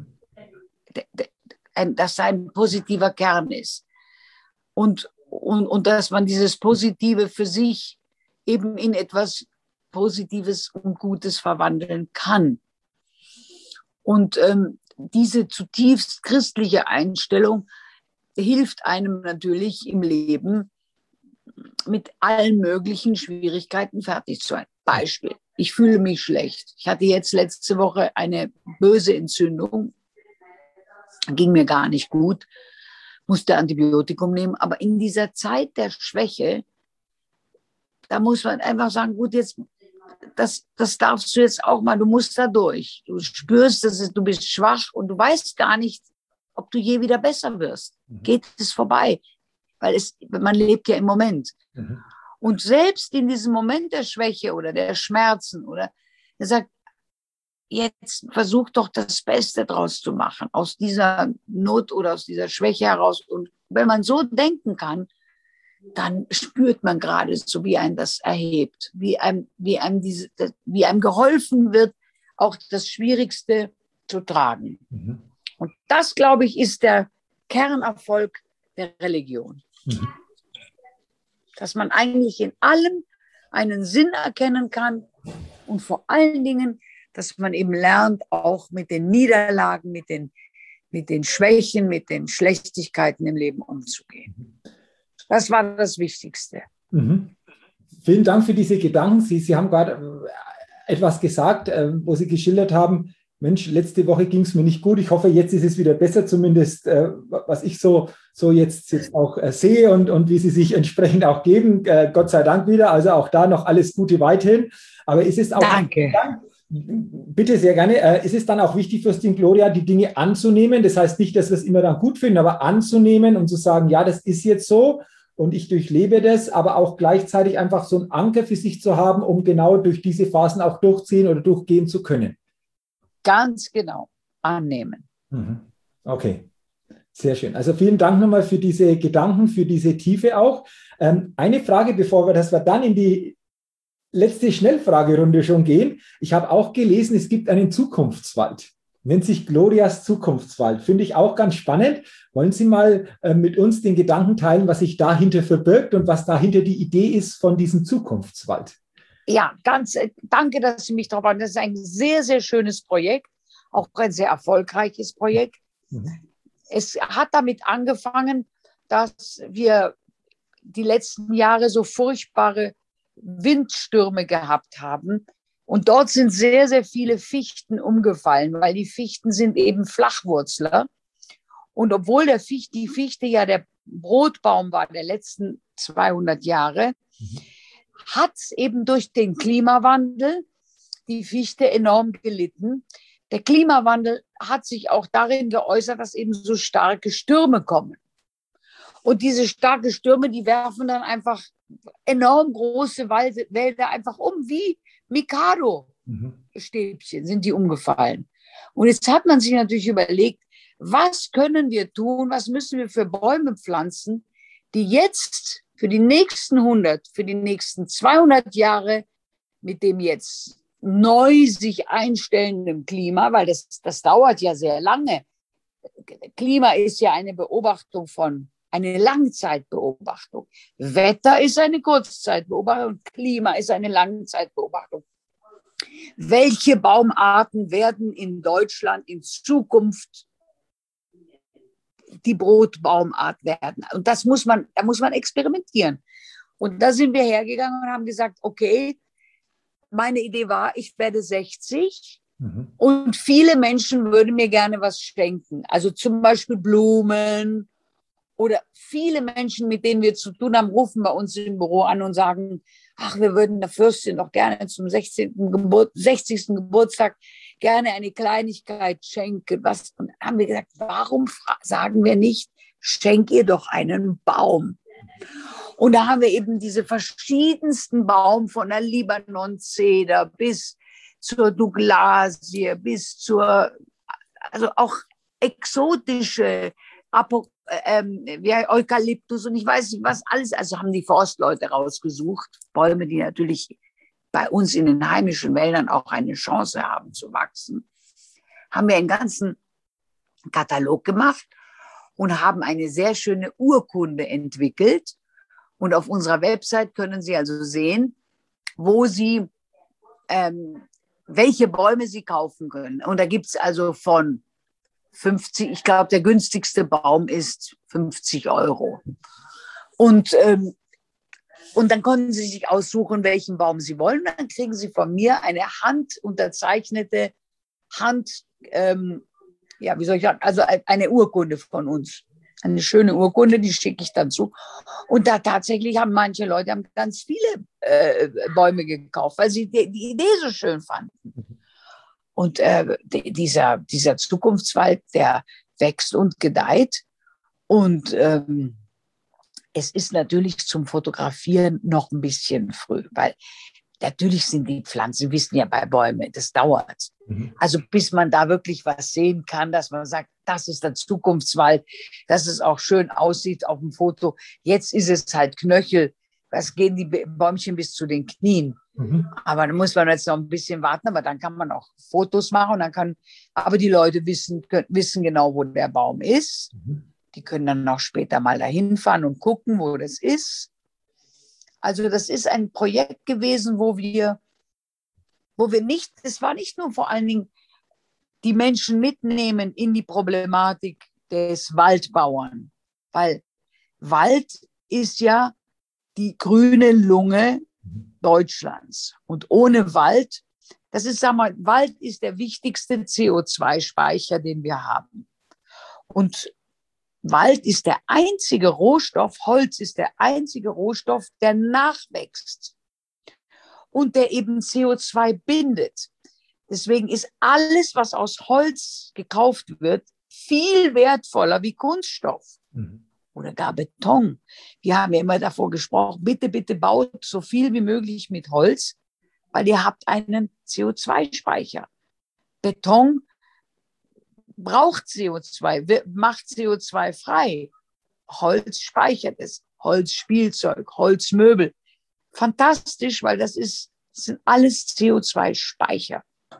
dass ein positiver Kern ist. Und dass man dieses Positive für sich eben in etwas Positives und Gutes verwandeln kann. Und diese zutiefst christliche Einstellung hilft einem natürlich im Leben, mit allen möglichen Schwierigkeiten fertig zu sein. Beispiel, ich fühle mich schlecht. Ich hatte jetzt letzte Woche eine böse Entzündung, ging mir gar nicht gut, musste Antibiotikum nehmen, aber in dieser Zeit der Schwäche, da muss man einfach sagen, gut, jetzt, das darfst du jetzt auch mal, du musst da durch. Du spürst, du bist schwach und du weißt gar nicht, ob du je wieder besser wirst. Geht es vorbei? Weil man lebt ja im Moment. Und selbst in diesem Moment der Schwäche oder der Schmerzen, oder er sagt, jetzt versuch doch das Beste draus zu machen, aus dieser Not oder aus dieser Schwäche heraus. Und wenn man so denken kann, dann spürt man gerade so, wie einen das erhebt, wie einem geholfen wird, auch das Schwierigste zu tragen. Und das, glaube ich, ist der Kernerfolg der Religion. Dass man eigentlich in allem einen Sinn erkennen kann und vor allen Dingen, dass man eben lernt, auch mit den Niederlagen, mit den Schwächen, mit den Schlechtigkeiten im Leben umzugehen. Das war das Wichtigste. Vielen Dank für diese Gedanken. Sie haben gerade etwas gesagt, wo Sie geschildert haben, Mensch, letzte Woche ging es mir nicht gut. Ich hoffe, jetzt ist es wieder besser, zumindest was ich so jetzt auch sehe und wie Sie sich entsprechend auch geben. Gott sei Dank wieder. Also auch da noch alles Gute weiterhin. Aber ist es auch... Danke. Bitte, sehr gerne. Ist es dann auch wichtig für Team Gloria, die Dinge anzunehmen? Das heißt nicht, dass wir es immer dann gut finden, aber anzunehmen und zu sagen, ja, das ist jetzt so und ich durchlebe das, aber auch gleichzeitig einfach so einen Anker für sich zu haben, um genau durch diese Phasen auch durchziehen oder durchgehen zu können. Ganz genau, annehmen. Okay, sehr schön. Also vielen Dank nochmal für diese Gedanken, für diese Tiefe auch. Eine Frage, bevor wir dann in die letzte Schnellfragerunde schon gehen. Ich habe auch gelesen, es gibt einen Zukunftswald. Nennt sich Glorias Zukunftswald. Finde ich auch ganz spannend. Wollen Sie mal mit uns den Gedanken teilen, was sich dahinter verbirgt und was dahinter die Idee ist von diesem Zukunftswald? Ja, danke, dass Sie mich darauf haben. Das ist ein sehr, sehr schönes Projekt, auch ein sehr erfolgreiches Projekt. Es hat damit angefangen, dass wir die letzten Jahre so furchtbare Windstürme gehabt haben. Und dort sind sehr, sehr viele Fichten umgefallen, weil die Fichten sind eben Flachwurzler. Und obwohl die Fichte ja der Brotbaum war der letzten 200 Jahre, hat es eben durch den Klimawandel die Fichte enorm gelitten. Der Klimawandel hat sich auch darin geäußert, dass eben so starke Stürme kommen. Und diese starken Stürme, die werfen dann einfach enorm große Wälder einfach um, wie Mikado-Stäbchen sind die umgefallen. Und jetzt hat man sich natürlich überlegt, was können wir tun, was müssen wir für Bäume pflanzen, die jetzt für die nächsten 100, für die nächsten 200 Jahre mit dem jetzt neu sich einstellenden Klima, weil das dauert ja sehr lange. Klima ist ja eine Beobachtung eine Langzeitbeobachtung. Wetter ist eine Kurzzeitbeobachtung und Klima ist eine Langzeitbeobachtung. Welche Baumarten werden in Deutschland in Zukunft die Brotbaumart werden? Und da muss man experimentieren. Und da sind wir hergegangen und haben gesagt, okay, meine Idee war, ich werde 60 und viele Menschen würden mir gerne was schenken. Also zum Beispiel Blumen. Oder viele Menschen, mit denen wir zu tun haben, rufen bei uns im Büro an und sagen, ach, wir würden der Fürstin doch gerne zum 60. Geburtstag gerne eine Kleinigkeit schenken. Und dann haben wir gesagt, warum sagen wir nicht, schenk ihr doch einen Baum? Und da haben wir eben diese verschiedensten Baum von der Libanon-Zeder bis zur Douglasie, bis zur, also auch exotische Eukalyptus und ich weiß nicht was alles, also haben die Forstleute rausgesucht, Bäume, die natürlich bei uns in den heimischen Wäldern auch eine Chance haben zu wachsen, haben wir einen ganzen Katalog gemacht und haben eine sehr schöne Urkunde entwickelt und auf unserer Website können Sie also sehen, wo Sie welche Bäume Sie kaufen können und da gibt es also von 50, ich glaube, der günstigste Baum ist 50 €. Und dann konnten Sie sich aussuchen, welchen Baum Sie wollen. Dann kriegen Sie von mir eine handunterzeichnete wie soll ich sagen, also eine Urkunde von uns. Eine schöne Urkunde, die schicke ich dann zu. Und da tatsächlich haben manche Leute ganz viele Bäume gekauft, weil sie die Idee so schön fanden. Und dieser Zukunftswald, der wächst und gedeiht. Und es ist natürlich zum Fotografieren noch ein bisschen früh, weil natürlich sind die Pflanzen, wissen ja bei Bäumen, das dauert. Also bis man da wirklich was sehen kann, dass man sagt, das ist der Zukunftswald, dass es auch schön aussieht auf dem Foto. Jetzt ist es halt Knöchel, das gehen die Bäumchen bis zu den Knien. Aber da muss man jetzt noch ein bisschen warten, aber dann kann man auch Fotos machen und aber die Leute wissen genau, wo der Baum ist. Die können dann auch später mal dahin fahren und gucken, wo das ist. Also das ist ein Projekt gewesen, wo wir nicht, es war nicht nur vor allen Dingen die Menschen mitnehmen in die Problematik des Waldbauern, weil Wald ist ja die grüne Lunge Deutschlands. Und ohne Wald, Wald ist der wichtigste CO2-Speicher, den wir haben. Und Wald ist der einzige Rohstoff, Holz ist der einzige Rohstoff, der nachwächst und der eben CO2 bindet. Deswegen ist alles, was aus Holz gekauft wird, viel wertvoller wie Kunststoff. Oder gar Beton. Wir haben ja immer davor gesprochen, bitte, bitte baut so viel wie möglich mit Holz, weil ihr habt einen CO2-Speicher. Beton braucht CO2, macht CO2 frei. Holz speichert es. Holzspielzeug, Holzmöbel. Fantastisch, weil das sind alles CO2-Speicher.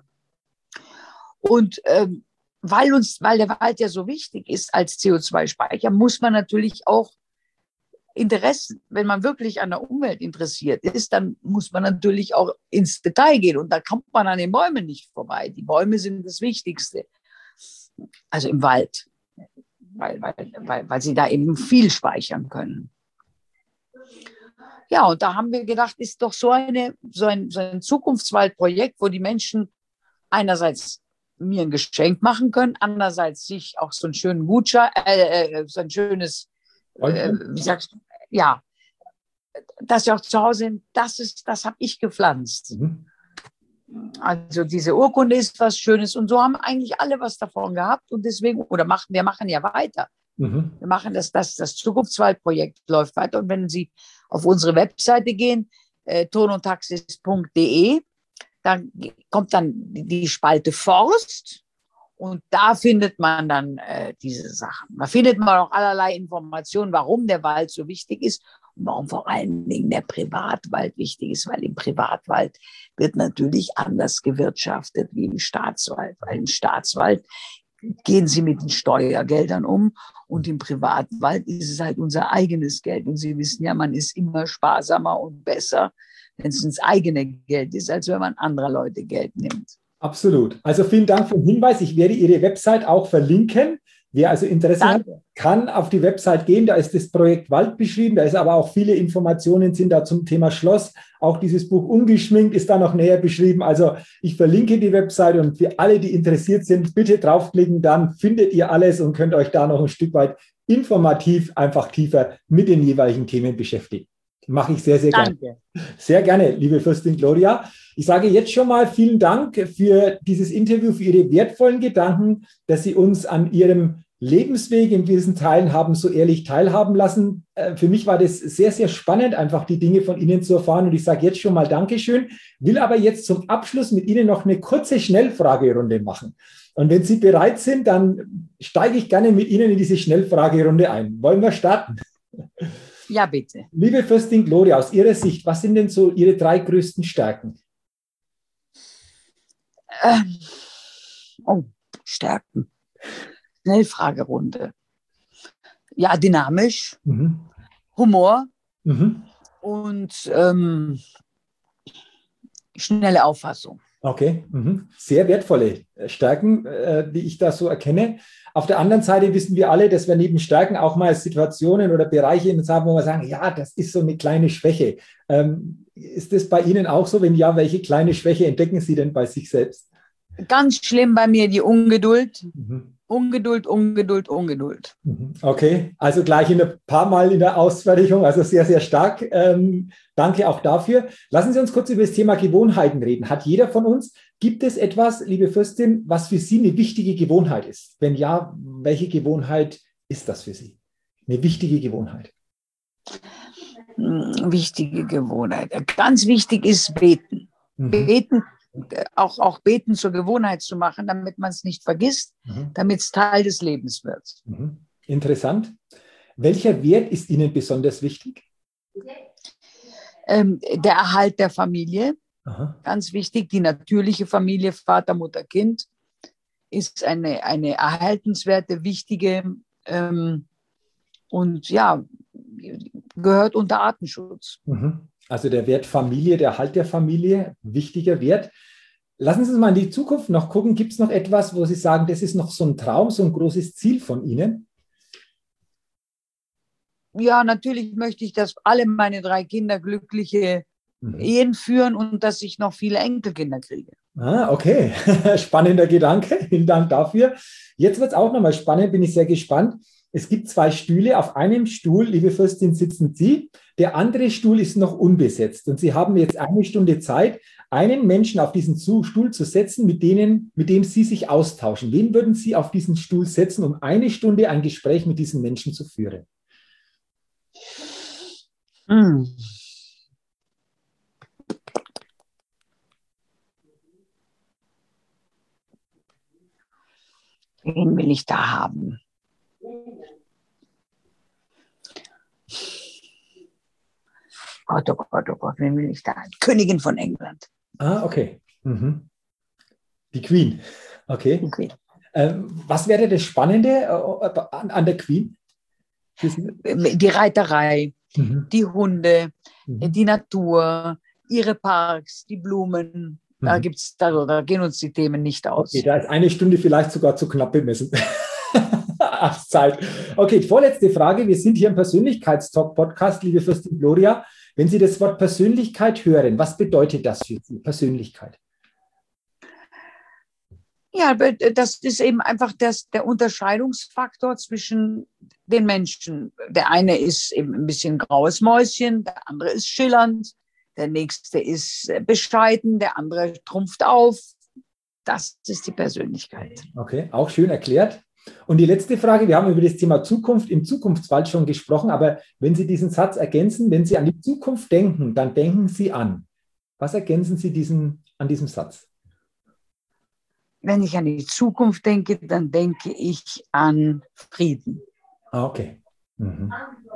Und weil der Wald ja so wichtig ist als CO2-Speicher, muss man natürlich auch Interessen, wenn man wirklich an der Umwelt interessiert ist, dann muss man natürlich auch ins Detail gehen und da kommt man an den Bäumen nicht vorbei. Die Bäume sind das Wichtigste, also im Wald, weil sie da eben viel speichern können. Ja, und da haben wir gedacht, ist doch so ein Zukunftswaldprojekt, wo die Menschen einerseits mir ein Geschenk machen können, andererseits sich auch so einen schönen Gutschein, so ein schönes, wie sagst du, ja, dass sie auch zu Hause sind, das habe ich gepflanzt. Mhm. Also diese Urkunde ist was Schönes und so haben eigentlich alle was davon gehabt und deswegen, wir machen ja weiter. Mhm. Wir machen das Zukunftswaldprojekt läuft weiter und wenn Sie auf unsere Webseite gehen, tonundtaxis.de, dann kommt dann die Spalte Forst und da findet man dann diese Sachen. Da findet man auch allerlei Informationen, warum der Wald so wichtig ist und warum vor allen Dingen der Privatwald wichtig ist, weil im Privatwald wird natürlich anders gewirtschaftet wie im Staatswald, weil im Staatswald gehen sie mit den Steuergeldern um und im Privatwald ist es halt unser eigenes Geld und Sie wissen ja, man ist immer sparsamer und besser, wenn es ins eigene Geld ist, als wenn man anderer Leute Geld nimmt. Absolut. Also vielen Dank für den Hinweis. Ich werde Ihre Website auch verlinken. Wer also Interesse hat, kann auf die Website gehen. Da ist das Projekt Wald beschrieben. Da ist aber auch viele Informationen sind da zum Thema Schloss. Auch dieses Buch Ungeschminkt ist da noch näher beschrieben. Also ich verlinke die Website und für alle, die interessiert sind, bitte draufklicken. Dann findet ihr alles und könnt euch da noch ein Stück weit informativ einfach tiefer mit den jeweiligen Themen beschäftigen. Mache ich sehr, sehr gerne. Danke. Sehr gerne, liebe Fürstin Gloria. Ich sage jetzt schon mal vielen Dank für dieses Interview, für Ihre wertvollen Gedanken, dass Sie uns an Ihrem Lebensweg in diesen Teilen haben so ehrlich teilhaben lassen. Für mich war das sehr, sehr spannend, einfach die Dinge von Ihnen zu erfahren. Und ich sage jetzt schon mal Dankeschön, will aber jetzt zum Abschluss mit Ihnen noch eine kurze Schnellfragerunde machen. Und wenn Sie bereit sind, dann steige ich gerne mit Ihnen in diese Schnellfragerunde ein. Wollen wir starten? Ja, bitte. Liebe Fürstin Gloria, aus Ihrer Sicht, was sind denn so Ihre 3 größten Stärken? Stärken. Schnellfragerunde. Ja, dynamisch, Humor und schnelle Auffassung. Okay, sehr wertvolle Stärken, die ich da so erkenne. Auf der anderen Seite wissen wir alle, dass wir neben Stärken auch mal Situationen oder Bereiche haben, wo wir sagen, ja, das ist so eine kleine Schwäche. Ist das bei Ihnen auch so? Wenn ja, welche kleine Schwäche entdecken Sie denn bei sich selbst? Ganz schlimm bei mir die Ungeduld. Ungeduld. Okay, also gleich ein paar Mal in der Ausfertigung, also sehr, sehr stark. Danke auch dafür. Lassen Sie uns kurz über das Thema Gewohnheiten reden. Hat jeder von uns, gibt es etwas, liebe Fürstin, was für Sie eine wichtige Gewohnheit ist? Wenn ja, welche Gewohnheit ist das für Sie? Eine wichtige Gewohnheit. Wichtige Gewohnheit. Ganz wichtig ist Beten. Beten. Auch Beten zur Gewohnheit zu machen, damit man es nicht vergisst, damit es Teil des Lebens wird. Interessant. Welcher Wert ist Ihnen besonders wichtig? Der Erhalt der Familie, ganz wichtig. Die natürliche Familie, Vater, Mutter, Kind, ist eine erhaltenswerte, wichtige und ja, gehört unter Artenschutz. Also der Wert Familie, der Erhalt der Familie, wichtiger Wert. Lassen Sie uns mal in die Zukunft noch gucken. Gibt es noch etwas, wo Sie sagen, das ist noch so ein Traum, so ein großes Ziel von Ihnen? Ja, natürlich möchte ich, dass alle meine 3 Kinder glückliche Ehen führen und dass ich noch viele Enkelkinder kriege. Okay, spannender Gedanke. Vielen Dank dafür. Jetzt wird es auch nochmal spannend, bin ich sehr gespannt. Es gibt 2 Stühle. Auf einem Stuhl, liebe Fürstin, sitzen Sie. Der andere Stuhl ist noch unbesetzt. Und Sie haben jetzt 1 Stunde Zeit, einen Menschen auf diesen Stuhl zu setzen, mit dem Sie sich austauschen. Wen würden Sie auf diesen Stuhl setzen, um 1 Stunde ein Gespräch mit diesen Menschen zu führen? Wen will ich da haben? Gott, oh Gott, oh Gott, wen will ich da haben? Königin von England. Okay. Die Queen. Okay. Die Queen. Was wäre das Spannende an der Queen? Die Reiterei, die Hunde, die Natur, ihre Parks, die Blumen. Da gehen uns die Themen nicht aus. Okay, da ist 1 Stunde vielleicht sogar zu knapp bemessen. Als Zeit. Okay, vorletzte Frage. Wir sind hier im Persönlichkeitstalk-Podcast, liebe Fürstin Gloria. Wenn Sie das Wort Persönlichkeit hören, was bedeutet das für Sie, Persönlichkeit? Ja, das ist eben einfach der Unterscheidungsfaktor zwischen den Menschen. Der eine ist eben ein bisschen graues Mäuschen, der andere ist schillernd, der nächste ist bescheiden, der andere trumpft auf. Das ist die Persönlichkeit. Okay, auch schön erklärt. Und die letzte Frage, wir haben über das Thema Zukunft im Zukunftswald schon gesprochen, aber wenn Sie diesen Satz ergänzen, wenn Sie an die Zukunft denken, dann denken Sie an. Was ergänzen Sie an diesem Satz? Wenn ich an die Zukunft denke, dann denke ich an Frieden. Okay. Mhm.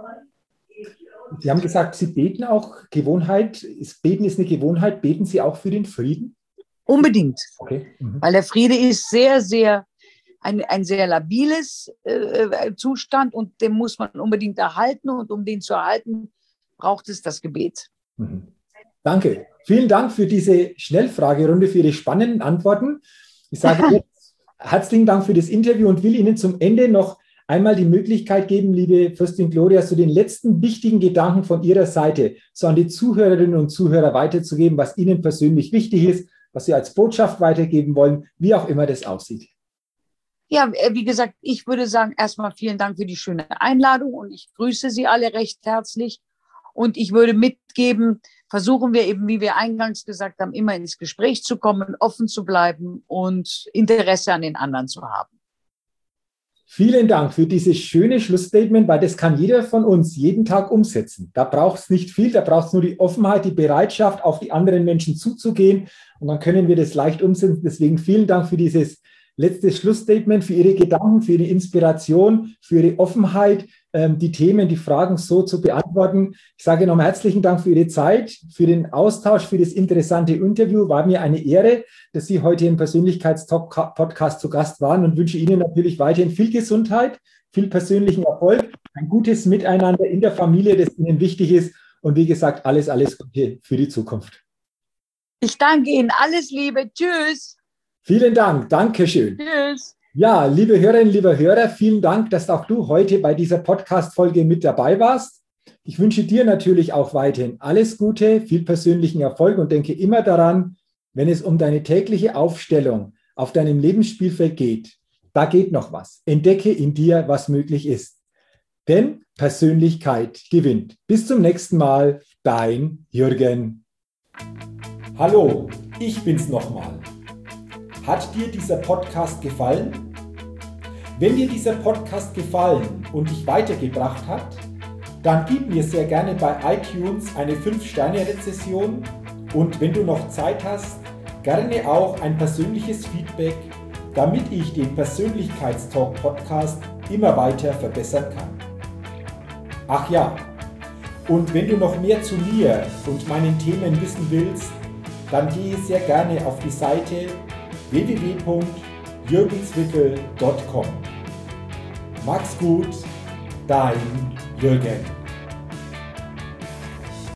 Sie haben gesagt, Sie beten auch Gewohnheit. Beten ist eine Gewohnheit. Beten Sie auch für den Frieden? Unbedingt. Okay. Mhm. Weil der Friede ist sehr, sehr ein sehr labiles Zustand und den muss man unbedingt erhalten. Und um den zu erhalten, braucht es das Gebet. Mhm. Danke. Vielen Dank für diese Schnellfragerunde, für Ihre spannenden Antworten. Ich sage jetzt herzlichen Dank für das Interview und will Ihnen zum Ende noch einmal die Möglichkeit geben, liebe Fürstin Gloria, so den letzten wichtigen Gedanken von Ihrer Seite so an die Zuhörerinnen und Zuhörer weiterzugeben, was Ihnen persönlich wichtig ist, was Sie als Botschaft weitergeben wollen, wie auch immer das aussieht. Ja, wie gesagt, ich würde sagen, erstmal vielen Dank für die schöne Einladung und ich grüße Sie alle recht herzlich. Und ich würde mitgeben, versuchen wir eben, wie wir eingangs gesagt haben, immer ins Gespräch zu kommen, offen zu bleiben und Interesse an den anderen zu haben. Vielen Dank für dieses schöne Schlussstatement, weil das kann jeder von uns jeden Tag umsetzen. Da braucht es nicht viel, da braucht es nur die Offenheit, die Bereitschaft, auf die anderen Menschen zuzugehen und dann können wir das leicht umsetzen. Deswegen vielen Dank für dieses letzte Schlussstatement, für Ihre Gedanken, für Ihre Inspiration, für Ihre Offenheit, die Themen, die Fragen so zu beantworten. Ich sage nochmal herzlichen Dank für Ihre Zeit, für den Austausch, für das interessante Interview. War mir eine Ehre, dass Sie heute im Persönlichkeitstalk-Podcast zu Gast waren und wünsche Ihnen natürlich weiterhin viel Gesundheit, viel persönlichen Erfolg, ein gutes Miteinander in der Familie, das Ihnen wichtig ist und wie gesagt, alles Gute für die Zukunft. Ich danke Ihnen. Alles Liebe. Tschüss. Vielen Dank. Dankeschön. Tschüss. Ja, liebe Hörerinnen, lieber Hörer, vielen Dank, dass auch du heute bei dieser Podcast-Folge mit dabei warst. Ich wünsche dir natürlich auch weiterhin alles Gute, viel persönlichen Erfolg und denke immer daran, wenn es um deine tägliche Aufstellung auf deinem Lebensspielfeld geht, da geht noch was. Entdecke in dir, was möglich ist. Denn Persönlichkeit gewinnt. Bis zum nächsten Mal, dein Jürgen. Hallo, ich bin's nochmal. Hat dir dieser Podcast gefallen? Wenn dir dieser Podcast gefallen und dich weitergebracht hat, dann gib mir sehr gerne bei iTunes eine 5-Sterne-Rezession und wenn du noch Zeit hast, gerne auch ein persönliches Feedback, damit ich den Persönlichkeitstalk-Podcast immer weiter verbessern kann. Ach ja, und wenn du noch mehr zu mir und meinen Themen wissen willst, dann gehe sehr gerne auf die Seite www.jürgenswickel.com. Mach's gut, dein Jürgen.